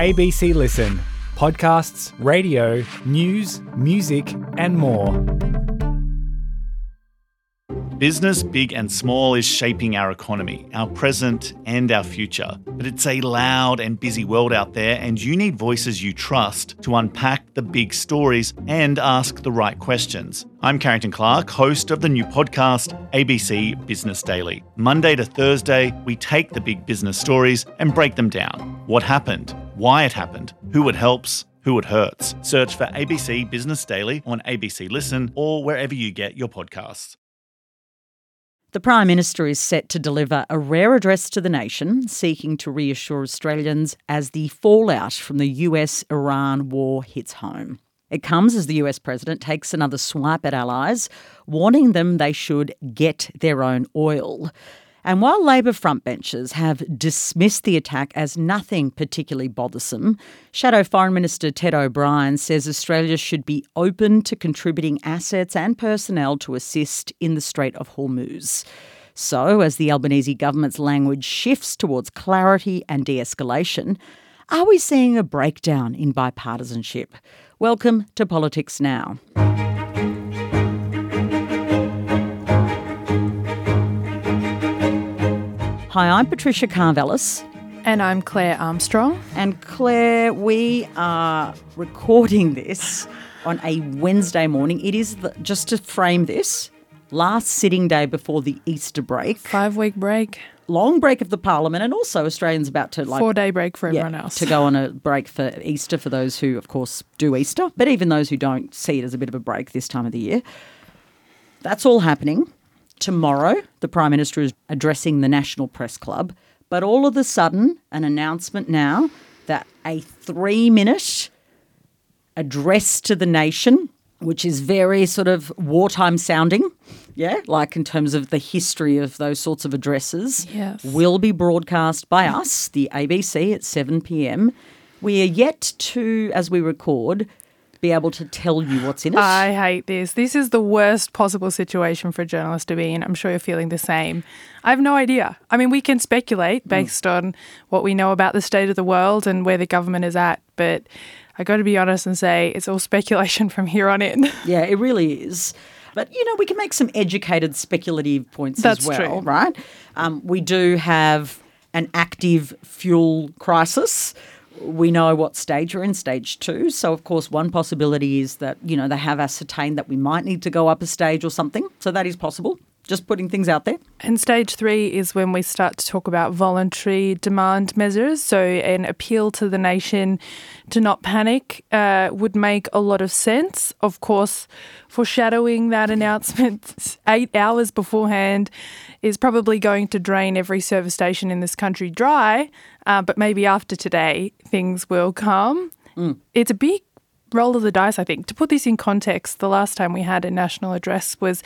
ABC Listen. Podcasts, radio, news, music and more. Business, big and small, is shaping our economy, our present and our future. But it's a loud and busy world out there, and you need voices you trust to unpack the big stories and ask the right questions. I'm Carrington Clark, host of the new podcast, ABC Business Daily. Monday to Thursday, we take the big business stories and break them down. What happened? Why it happened? Who it helps? Who it hurts? Search for ABC Business Daily on ABC Listen or wherever you get your podcasts. The Prime Minister is set to deliver a rare address to the nation, seeking to reassure Australians as the fallout from the US-Iran war hits home. It comes as the US President takes another swipe at allies, warning them they should get their own oil. And while Labor frontbenchers have dismissed the attack as nothing particularly bothersome, Shadow Foreign Minister Ted O'Brien says Australia should be open to contributing assets and personnel to assist in the Strait of Hormuz. So, as the Albanese government's language shifts towards clarity and de-escalation, are we seeing a breakdown in bipartisanship? Welcome to Politics Now. Hi, I'm Patricia Carvelis. And I'm Claire Armstrong. And Claire, we are recording this on a Wednesday morning. It is, just to frame this, last sitting day before the Easter break. 5-week break. Long break of the Parliament, and also Australians about to 4-day break for everyone else. To go on a break for Easter for those who, of course, do Easter, but even those who don't see it as a bit of a break this time of the year. That's all happening. Tomorrow, the Prime Minister is addressing the National Press Club, but all of a sudden, an announcement now that a 3-minute address to the nation, which is very sort of wartime sounding, like in terms of the history of those sorts of addresses, will be broadcast by us, the ABC, at 7 p.m. We are yet to, as we record, be able to tell you what's in it. I hate this. This is the worst possible situation for a journalist to be in. I'm sure you're feeling the same. I have no idea. I mean, we can speculate based on what we know about the state of the world and where the government is at, but I got to be honest and say it's all speculation from here on in. Yeah, it really is. But, we can make some educated speculative points as well, true. Right? We do have an active fuel crisis. We know what stage we're in, stage 2. So, of course, one possibility is that, they have ascertained that we might need to go up a stage or something. So that is possible. Just putting things out there. And stage 3 is when we start to talk about voluntary demand measures. So an appeal to the nation to not panic would make a lot of sense. Of course, foreshadowing that announcement 8 hours beforehand is probably going to drain every service station in this country dry. But maybe after today, things will calm. It's a big roll of the dice, I think. To put this in context, the last time we had a national address was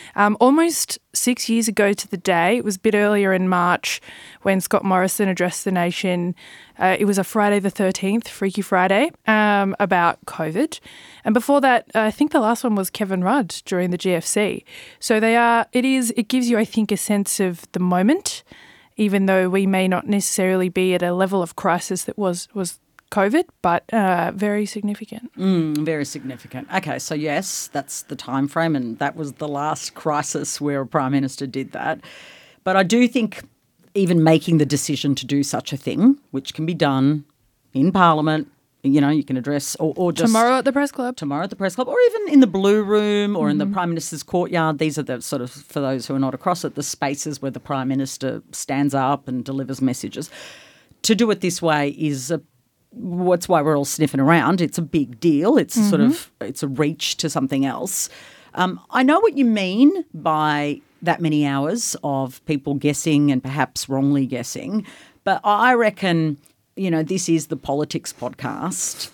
almost 6 years ago to the day. It was a bit earlier in March when Scott Morrison addressed the nation. It was a Friday the 13th, Freaky Friday, about COVID. And before that, I think the last one was Kevin Rudd during the GFC. So it gives you, I think, a sense of the moment, even though we may not necessarily be at a level of crisis that was COVID, but very significant. Very significant. Okay, so yes, that's the time frame, and that was the last crisis where a Prime Minister did that. But I do think even making the decision to do such a thing, which can be done in Parliament, you can address or just tomorrow at the Press Club. Tomorrow at the Press Club, or even in the Blue Room or in the Prime Minister's courtyard. These are the sort of, for those who are not across it, the spaces where the Prime Minister stands up and delivers messages. To do it this way is that's why we're all sniffing around. It's a big deal. It's sort of, it's a reach to something else. I know what you mean by that many hours of people guessing and perhaps wrongly guessing, but I reckon, this is the politics podcast.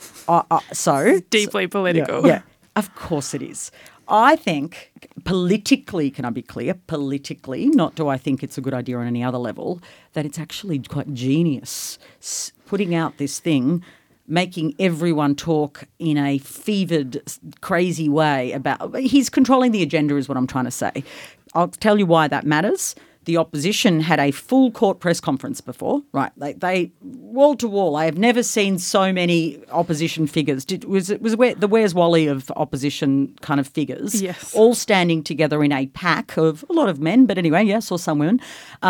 So deeply political. Yeah, of course it is. I think politically, can I be clear? Politically, not do I think it's a good idea on any other level, that it's actually quite genius putting out this thing, making everyone talk in a fevered, crazy way about – he's controlling the agenda is what I'm trying to say. I'll tell you why that matters. the opposition had a full court press conference before, right? They wall to wall. I have never seen so many opposition figures. Was it the Where's Wally of opposition kind of figures? Yes. All standing together in a pack of a lot of men, but anyway, yes, or some women.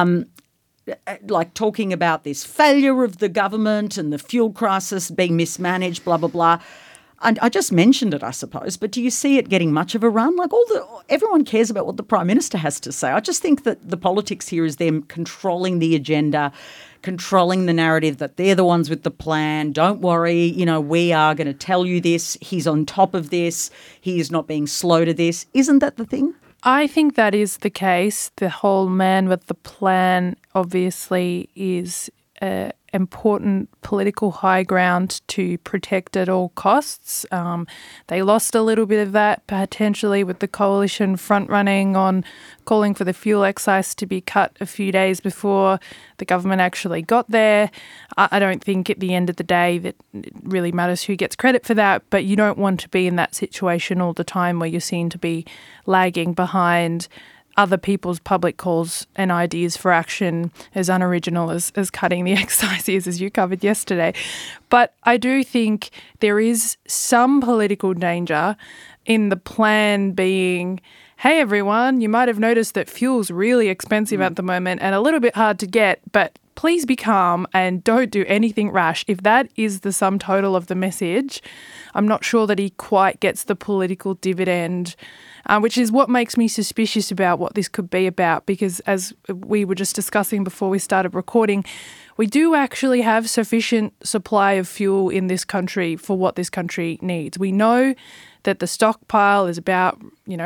Like talking about this failure of the government and the fuel crisis being mismanaged, blah, blah, blah. And I just mentioned it, I suppose, but do you see it getting much of a run? Like everyone cares about what the Prime Minister has to say. I just think that the politics here is them controlling the agenda, controlling the narrative that they're the ones with the plan. Don't worry, we are going to tell you this. He's on top of this. He is not being slow to this. Isn't that the thing? I think that is the case. The whole man with the plan obviously is important political high ground to protect at all costs. They lost a little bit of that potentially with the coalition front-running on calling for the fuel excise to be cut a few days before the government actually got there. I don't think at the end of the day that it really matters who gets credit for that, but you don't want to be in that situation all the time where you're seen to be lagging behind other people's public calls and ideas for action, as unoriginal as cutting the excise is, as you covered yesterday. But I do think there is some political danger in the plan being, hey, everyone, you might have noticed that fuel's really expensive at the moment and a little bit hard to get, but please be calm and don't do anything rash. If that is the sum total of the message, I'm not sure that he quite gets the political dividend, which is what makes me suspicious about what this could be about, because as we were just discussing before we started recording, we do actually have sufficient supply of fuel in this country for what this country needs. We know that the stockpile is about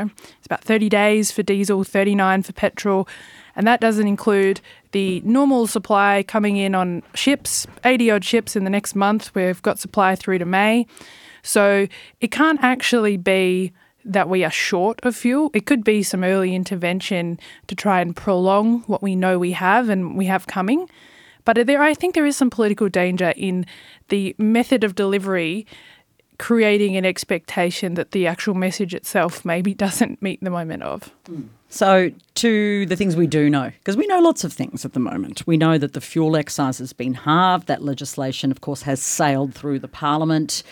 30 days for diesel, 39 for petrol, and that doesn't include the normal supply coming in on ships, 80-odd ships in the next month. We've got supply through to May. So it can't actually be that we are short of fuel. It could be some early intervention to try and prolong what we know we have and we have coming. But I think there is some political danger in the method of delivery creating an expectation that the actual message itself maybe doesn't meet the moment of. So to the things we do know, because we know lots of things at the moment. We know that the fuel excise has been halved. That legislation, of course, has sailed through the Parliament.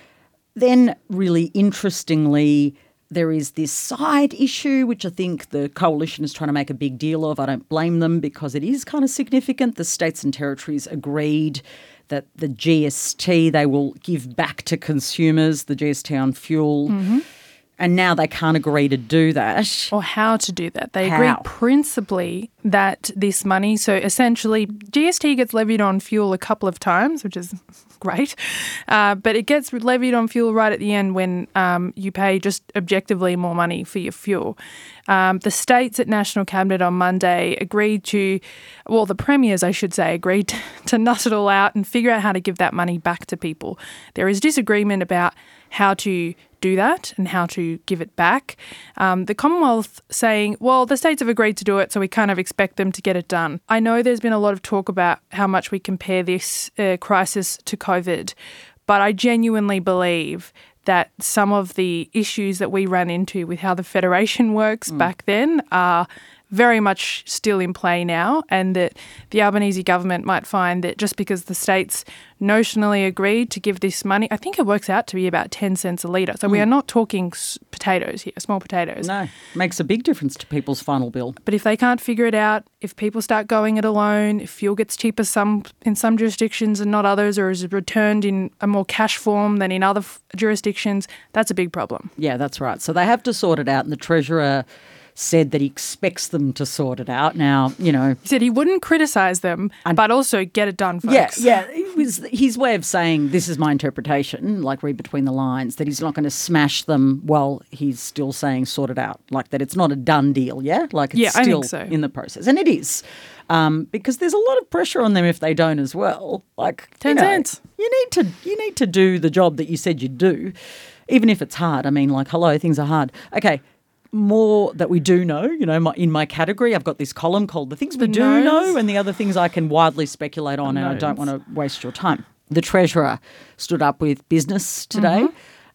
Then, really interestingly, there is this side issue, which I think the coalition is trying to make a big deal of. I don't blame them because it is kind of significant. The states and territories agreed that the GST they will give back to consumers, the GST on fuel. Mm-hmm. And now they can't agree to do that. Or how to do that. They agree principally that this money, so essentially GST gets levied on fuel a couple of times, which is great, but it gets levied on fuel right at the end when you pay just objectively more money for your fuel. The states at National Cabinet on Monday agreed to, well, the premiers, I should say, agreed to nut it all out and figure out how to give that money back to people. There is disagreement about how to do that and how to give it back. The Commonwealth saying, well, the states have agreed to do it, so we kind of expect them to get it done. I know there's been a lot of talk about how much we compare this crisis to COVID, but I genuinely believe that some of the issues that we ran into with how the Federation works back then are very much still in play now, and that the Albanese government might find that just because the states notionally agreed to give this money, I think it works out to be about 10 cents a litre. So we are not talking potatoes here, small potatoes. No, makes a big difference to people's final bill. But if they can't figure it out, if people start going it alone, if fuel gets cheaper in some jurisdictions and not others, or is returned in a more cash form than in other jurisdictions, that's a big problem. Yeah, that's right. So they have to sort it out, and the Treasurer said that he expects them to sort it out. Now, He said he wouldn't criticise them, but also get it done, folks. Yeah. It was his way of saying, this is my interpretation, like read between the lines, that he's not going to smash them while he's still saying sort it out, like that it's not a done deal, yeah? Like it's still I think so. In the process. And it is, because there's a lot of pressure on them if they don't as well. Like 10 cents. You need to do the job that you said you'd do, even if it's hard. I mean, like, hello, things are hard. Okay. More that we do know, in my category, I've got this column called The Things We Do Know and the Other Things I Can Widely Speculate On, and I don't want to waste your time. The Treasurer stood up with Business today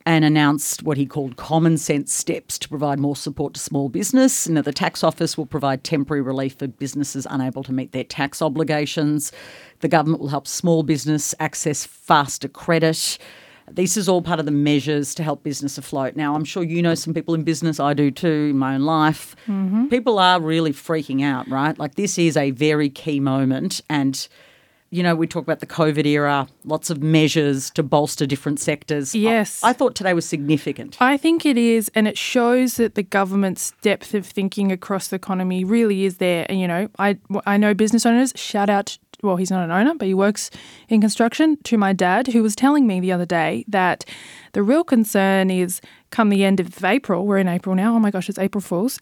and announced what he called common sense steps to provide more support to small business. Now, the tax office will provide temporary relief for businesses unable to meet their tax obligations. The government will help small business access faster credit. This is all part of the measures to help business afloat. Now, I'm sure you know some people in business. I do too, in my own life. Mm-hmm. People are really freaking out, right? Like, this is a very key moment. And, you know, we talk about the COVID era, lots of measures to bolster different sectors. Yes. I thought today was significant. I think it is, and it shows that the government's depth of thinking across the economy really is there. And, you know, I know business owners, shout out, well, he's not an owner, but he works in construction, to my dad, who was telling me the other day that the real concern is come the end of April, we're in April now, oh my gosh, it's April Fool's,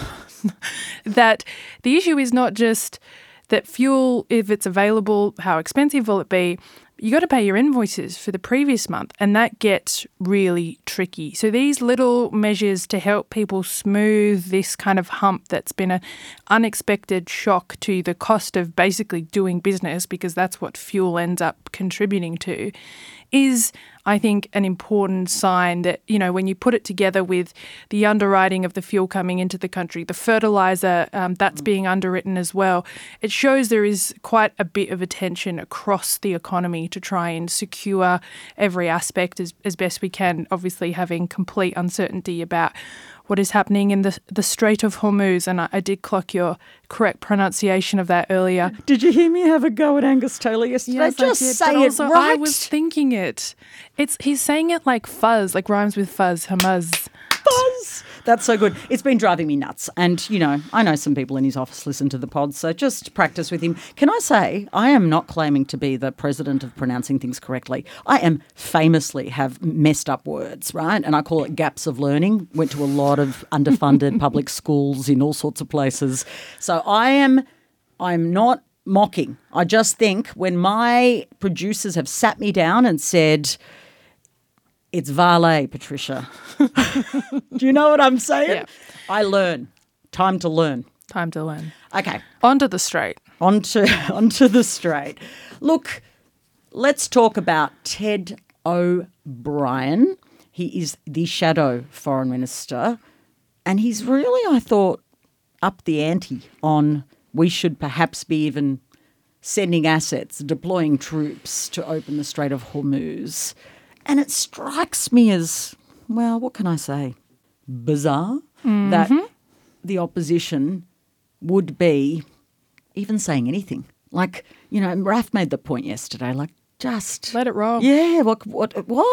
that the issue is not just that fuel, if it's available, how expensive will it be? You got to pay your invoices for the previous month, and that gets really tricky. So these little measures to help people smooth this kind of hump that's been an unexpected shock to the cost of basically doing business, because that's what fuel ends up contributing to, is, I think, an important sign that, you know, when you put it together with the underwriting of the fuel coming into the country, the fertiliser that's being underwritten as well, it shows there is quite a bit of attention across the economy to try and secure every aspect as best we can, obviously having complete uncertainty about what is happening in the Strait of Hormuz. And I did clock your correct pronunciation of that earlier. Did you hear me have a go at Angus Taylor yesterday? Yes, Just I did, say but it also right. I was thinking it. He's saying it like fuzz, like rhymes with fuzz, hamuz. Buzz. That's so good. It's been driving me nuts. And, you know, I know some people in his office listen to the pod, so just practice with him. Can I say, I am not claiming to be the president of pronouncing things correctly. I am famously have messed up words, right? And I call it gaps of learning. Went to a lot of underfunded public schools in all sorts of places. So I'm not mocking. I just think when my producers have sat me down and said, it's valet, Patricia. Do you know what I'm saying? Yeah. I learn. Time to learn. Time to learn. Okay. Onto the straight. Onto the straight. Look, let's talk about Ted O'Brien. He is the shadow foreign minister, and he's really, I thought, up the ante on we should perhaps be even sending assets, deploying troops to open the Strait of Hormuz. And it strikes me as, well, what can I say, bizarre that the opposition would be even saying anything. Like, you know, Raf made the point yesterday, like, just let it roll. Yeah, what?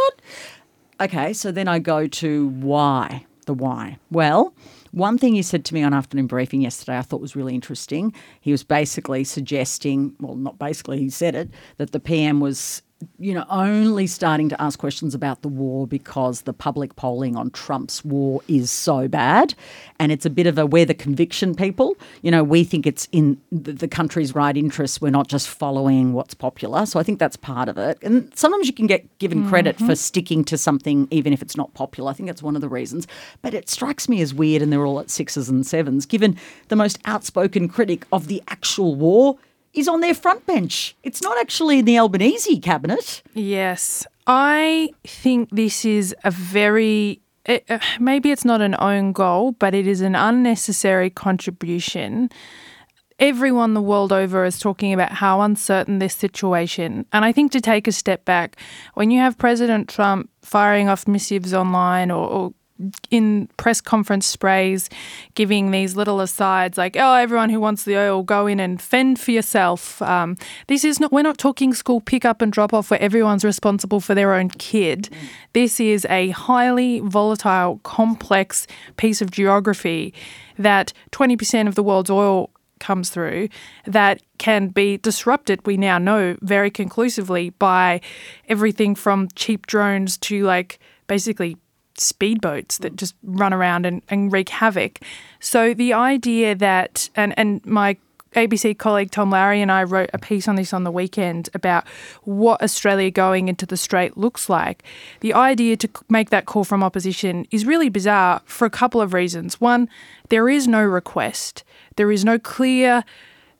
Okay, so then I go to why, the why. Well, one thing he said to me on afternoon briefing yesterday I thought was really interesting. He was basically suggesting, well, not basically, he said it, that the PM was, you know, only starting to ask questions about the war because the public polling on Trump's war is so bad. And it's a bit of a, we're the conviction people. You know, we think it's in the country's right interests. We're not just following what's popular. So I think that's part of it. And sometimes you can get given credit for sticking to something even if it's not popular. I think that's one of the reasons. But it strikes me as weird, and they're all at 6s and 7s, given the most outspoken critic of the actual war is on their front bench. It's not actually in the Albanese cabinet. Yes. I think this is a very, maybe it's not an own goal, but it is an unnecessary contribution. Everyone the world over is talking about how uncertain this situation. And I think to take a step back, when you have President Trump firing off missives online or in press conference sprays, giving these little asides like, oh, everyone who wants the oil, go in and fend for yourself. This is not, we're not talking school pick up and drop off where everyone's responsible for their own kid. This is a highly volatile, complex piece of geography that 20% of the world's oil comes through that can be disrupted, we now know very conclusively, by everything from cheap drones to like basically speedboats that just run around and wreak havoc. So the idea that, and my ABC colleague Tom Lowry and I wrote a piece on this on the weekend about what Australia going into the Strait looks like. The idea to make that call from opposition is really bizarre for a couple of reasons. One, there is no request. There is no clear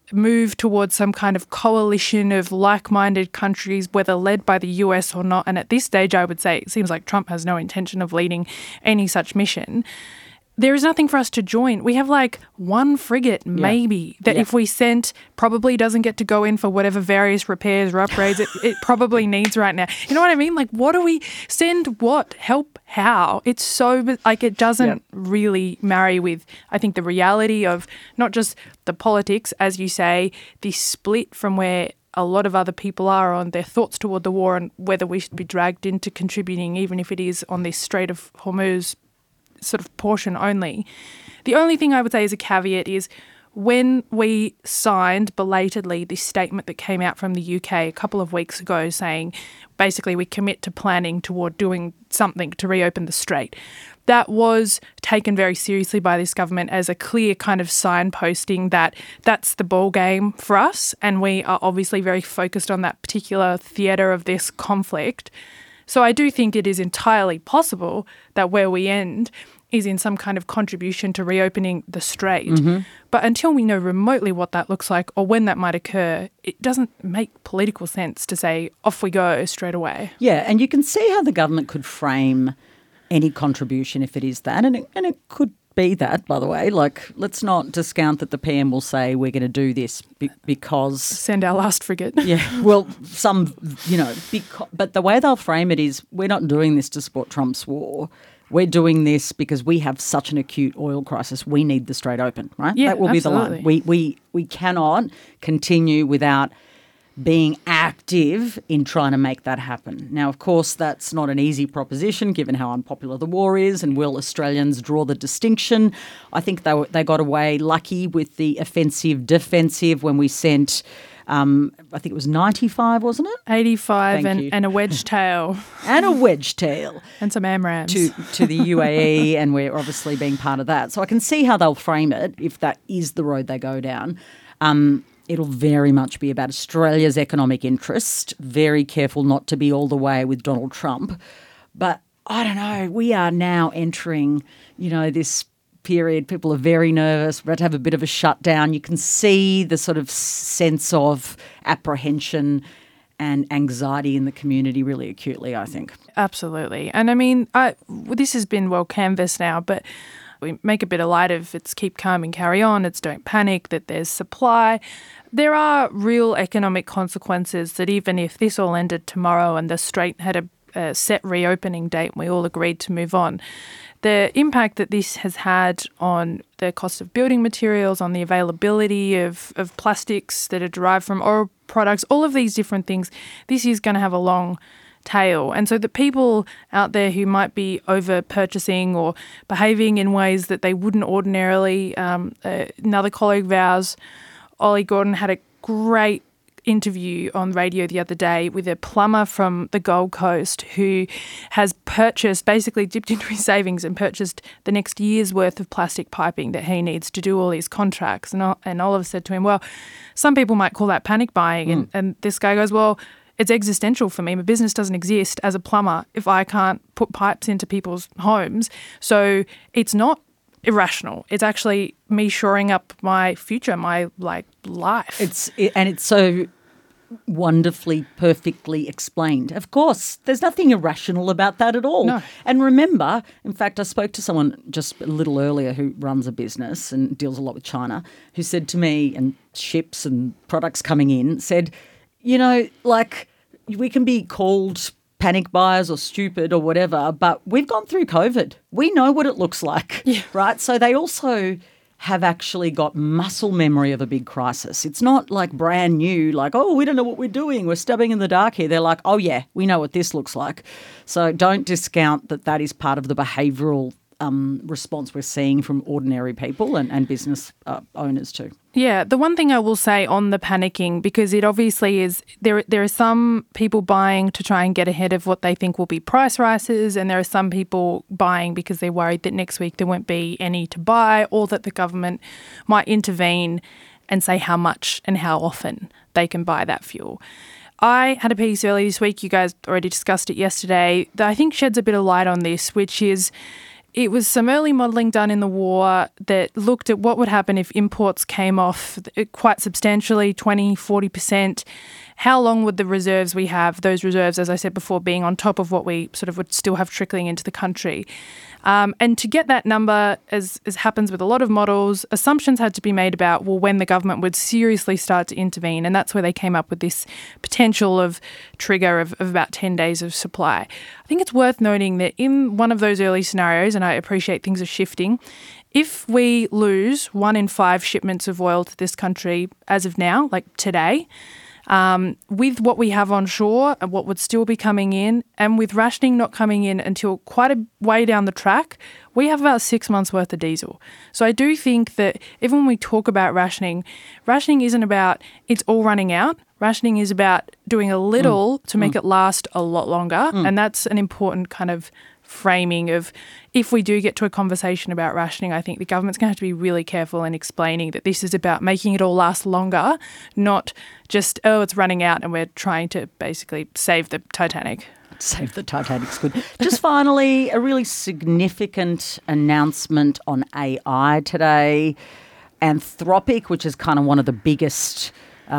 move towards some kind of coalition of like-minded countries, whether led by the US or not. And at this stage, I would say it seems like Trump has no intention of leading any such mission. There is nothing for us to join. We have like one frigate, maybe, that if we sent probably doesn't get to go in for whatever various repairs or upgrades it probably needs right now. You know what I mean? Like, what do we send? What? Help? How? It's so, like, it doesn't really marry with, I think, the reality of not just the politics, as you say, the split from where a lot of other people are on their thoughts toward the war and whether we should be dragged into contributing, even if it is on this Strait of Hormuz sort of portion only. The only thing I would say as a caveat is when we signed belatedly this statement that came out from the UK a couple of weeks ago saying basically we commit to planning toward doing something to reopen the strait, that was taken very seriously by this government as a clear kind of signposting that that's the ball game for us, and we are obviously very focused on that particular theatre of this conflict. So I do think it is entirely possible that where we end is in some kind of contribution to reopening the strait. Mm-hmm. But until we know remotely what that looks like or when that might occur, it doesn't make political sense to say, off we go straight away. Yeah, and you can see how the government could frame any contribution if it is that, and it could be that, by the way. Like, let's not discount that the PM will say we're going to do this because... Send our last frigate. Yeah, well, but the way they'll frame it is we're not doing this to support Trump's war. We're doing this because we have such an acute oil crisis. We need the strait open, right? Yeah, that will absolutely. be the line. We cannot continue without being active in trying to make that happen. Now, of course, that's not an easy proposition given how unpopular the war is, and will Australians draw the distinction? I think they got away lucky with the offensive-defensive when we sent, I think it was 95, wasn't it? 85 and a wedge tail. And a wedge tail. And some AMRAAMs. To the UAE, and we're obviously being part of that. So I can see how they'll frame it if that is the road they go down. It'll very much be about Australia's economic interest, very careful not to be all the way with Donald Trump. But I don't know, we are now entering, this period. People are very nervous. We're about to have a bit of a shutdown. You can see the sort of sense of apprehension and anxiety in the community really acutely, I think. Absolutely. And I mean, this has been well canvassed now, but we make a bit of light of it's keep calm and carry on, it's don't panic, that there's supply. There are real economic consequences that even if this all ended tomorrow and the strait had a set reopening date and we all agreed to move on, the impact that this has had on the cost of building materials, on the availability of plastics that are derived from oil products, all of these different things, this is going to have a long tail. And so the people out there who might be over purchasing or behaving in ways that they wouldn't ordinarily, another colleague of ours, Ollie Gordon, had a great interview on radio the other day with a plumber from the Gold Coast who has purchased, basically dipped into his savings and purchased the next year's worth of plastic piping that he needs to do all his contracts. And Oliver said to him, well, some people might call that panic buying. And this guy goes, well, it's existential for me. My business doesn't exist as a plumber if I can't put pipes into people's homes. So it's not irrational. It's actually me shoring up my future, my life. It's so wonderfully, perfectly explained. Of course, there's nothing irrational about that at all. No. And remember, in fact, I spoke to someone just a little earlier who runs a business and deals a lot with China, who said to me, and ships and products coming in, said, we can be called panic buyers or stupid or whatever, but we've gone through COVID. We know what it looks like, right? So they also have actually got muscle memory of a big crisis. It's not like brand new, like, oh, we don't know what we're doing. We're stubbing in the dark here. They're like, oh, yeah, we know what this looks like. So don't discount that is part of the behavioural response we're seeing from ordinary people and business owners too. Yeah, the one thing I will say on the panicking, because it obviously is, there are some people buying to try and get ahead of what they think will be price rises, and there are some people buying because they're worried that next week there won't be any to buy, or that the government might intervene and say how much and how often they can buy that fuel. I had a piece earlier this week, you guys already discussed it yesterday, that I think sheds a bit of light on this, which is it was some early modelling done in the war that looked at what would happen if imports came off quite substantially, 20, 40%. How long would the reserves we have, those reserves, as I said before, being on top of what we sort of would still have trickling into the country? And to get that number, as happens with a lot of models, assumptions had to be made about, well, when the government would seriously start to intervene. And that's where they came up with this potential of trigger of about 10 days of supply. I think it's worth noting that in one of those early scenarios, and I appreciate things are shifting, if we lose 1 in 5 shipments of oil to this country as of now, like today, with what we have on shore and what would still be coming in, and with rationing not coming in until quite a way down the track, we have about 6 months worth of diesel. So I do think that even when we talk about rationing isn't about it's all running out. Rationing is about doing a little to make it last a lot longer. And that's an important kind of framing of if we do get to a conversation about rationing, I think the government's going to have to be really careful in explaining that this is about making it all last longer, not just, oh, it's running out and we're trying to basically save the Titanic. Save the Titanic's good. Just finally, a really significant announcement on AI today. Anthropic, which is kind of one of the biggest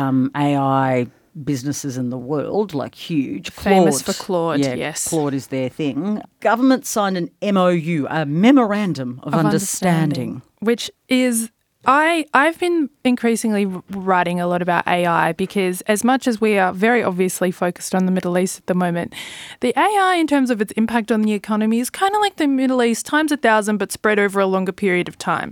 AI businesses in the world, like huge. Famous for Claude, yes. Claude is their thing. Government signed an MOU, a Memorandum of Understanding. Which is, I've been increasingly writing a lot about AI because as much as we are very obviously focused on the Middle East at the moment, the AI in terms of its impact on the economy is kind of like the Middle East times 1,000 but spread over a longer period of time.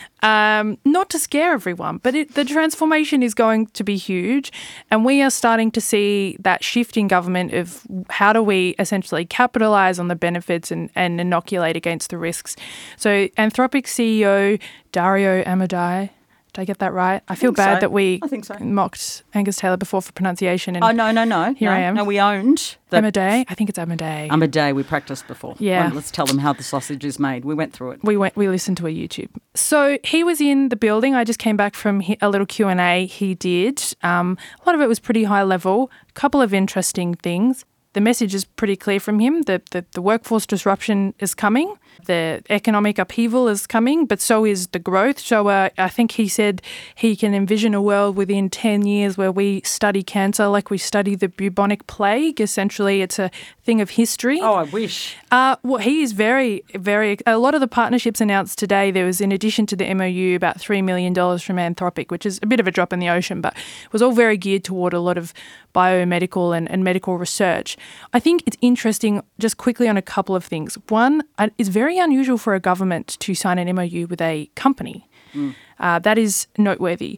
Not to scare everyone, but the transformation is going to be huge, and we are starting to see that shift in government of how do we essentially capitalise on the benefits and inoculate against the risks. So Anthropic CEO Dario Amodei, did I get that right? I feel bad that we mocked Angus Taylor before for pronunciation. And no. Here I am. No, we owned Amodei. I think it's Amodei. Amodei, we practiced before. Yeah. Well, let's tell them how the sausage is made. We went through it. We listened to a YouTube. So he was in the building. I just came back from a little Q&A he did. A lot of it was pretty high level. A couple of interesting things. The message is pretty clear from him that the workforce disruption is coming. The economic upheaval is coming, but so is the growth. So I think he said he can envision a world within 10 years where we study cancer like we study the bubonic plague. Essentially, it's a thing of history. Oh, I wish. Well, he is very, very... A lot of the partnerships announced today, there was, in addition to the MOU, about $3 million from Anthropic, which is a bit of a drop in the ocean, but it was all very geared toward a lot of biomedical and medical research. I think it's interesting, just quickly on a couple of things. One, it's very unusual for a government to sign an MOU with a company. That is noteworthy.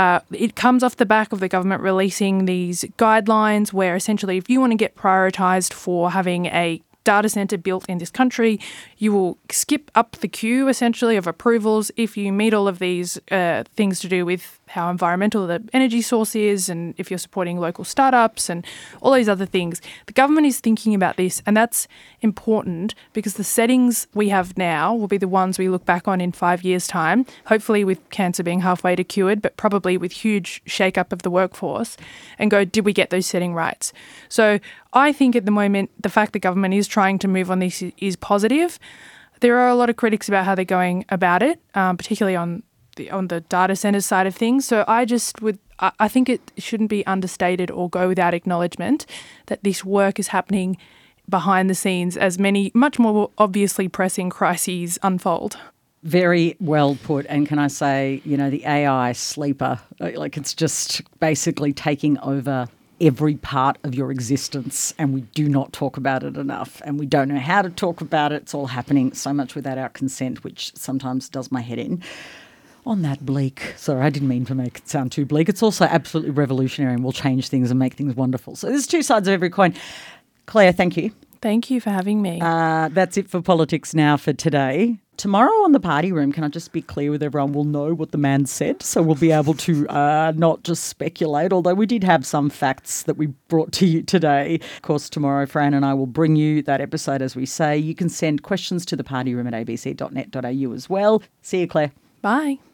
It comes off the back of the government releasing these guidelines where essentially if you want to get prioritised for having a data centre built in this country, you will skip up the queue essentially of approvals if you meet all of these things to do with how environmental the energy source is and if you're supporting local startups and all these other things. The government is thinking about this, and that's important because the settings we have now will be the ones we look back on in 5 years' time, hopefully with cancer being halfway to cured, but probably with huge shake-up of the workforce, and go, did we get those setting rights? So I think at the moment the fact that government is trying to move on this is positive. There are a lot of critics about how they're going about it, particularly on the data centre side of things. So I think it shouldn't be understated or go without acknowledgement that this work is happening behind the scenes as many much more obviously pressing crises unfold. Very well put. And can I say, the AI sleeper, like it's just basically taking over every part of your existence, and we do not talk about it enough, and we don't know how to talk about it. It's all happening so much without our consent, which sometimes does my head in. On that bleak, sorry, I didn't mean to make it sound too bleak. It's also absolutely revolutionary and will change things and make things wonderful. So there's two sides of every coin. Claire, thank you. Thank you for having me. That's it for Politics Now for today. Tomorrow on the Party Room, can I just be clear with everyone, we'll know what the man said, so we'll be able to not just speculate, although we did have some facts that we brought to you today. Of course, tomorrow, Fran and I will bring you that episode, as we say. You can send questions to thepartyroom@abc.net.au as well. See you, Claire. Bye.